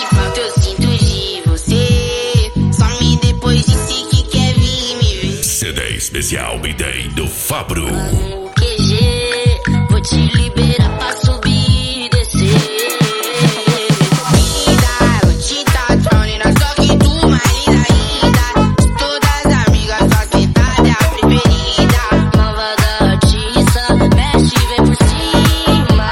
falta eu sinto de você. Some depois disse que quer vir me ver. CD especial B-Day do Fabro. No QG, vou te liberar pra subir e descer. Linda, eu te tatrone, só que tu mais linda ainda. De todas as amigas, sua sentada é a preferida. Nova da artista, mexe e vem por cima.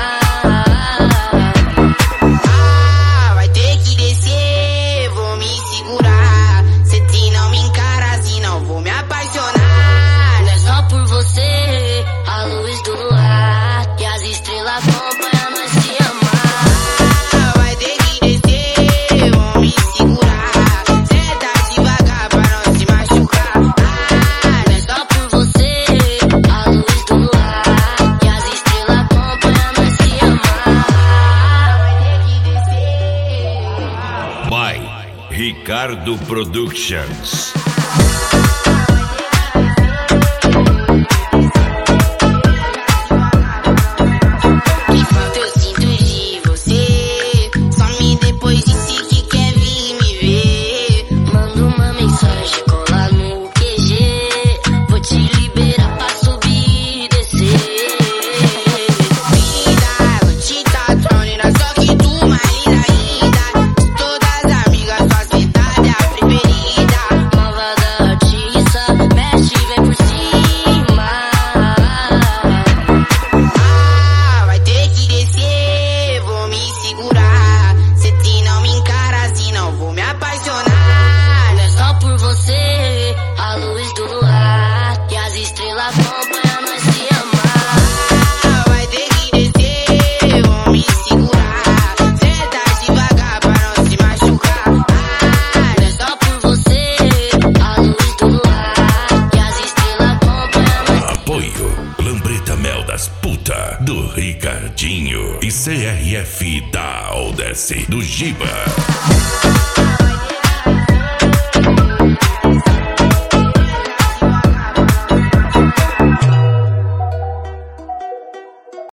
Ah, vai ter que descer, vou me segurar. Cê não me encara assim, não vou me apaixonar. Não é só por você, a luz do luar e as estrelas acompanham nós se amar. Ah, vai ter que descer, vou me segurar. Cê tá devagar pra não se machucar. Ah, não é só por você, a luz do luar e as estrelas acompanham nós se amar. Vai ter que descer. Vai, Ricardo Productions. Que falta eu sinto de você. Some depois disse que quer vir me ver. Manda uma mensagem, cola no QG. Vou te liberar pra subir e descer. Linda, eu te tatrone, só que tu mais linda ainda. De todas as amigas, sua sentada é a preferida. Nova da artista, mexe e vem por cima. Ah, vai ter que descer, vou me segurar. Cê não me encara assim, não vou me apaixonar. Não é só por você, a luz do luar e as estrelas acompanham nós se amar. Ah, vai ter que descer, vou me segurar. Cê tá devagar pra não se machucar. Ah, não é só por você, a luz do luar e as estrelas acompanham nós. Apoio Lambreta Mel das Puta do Ricardinho e CRF da Odesse do Giba.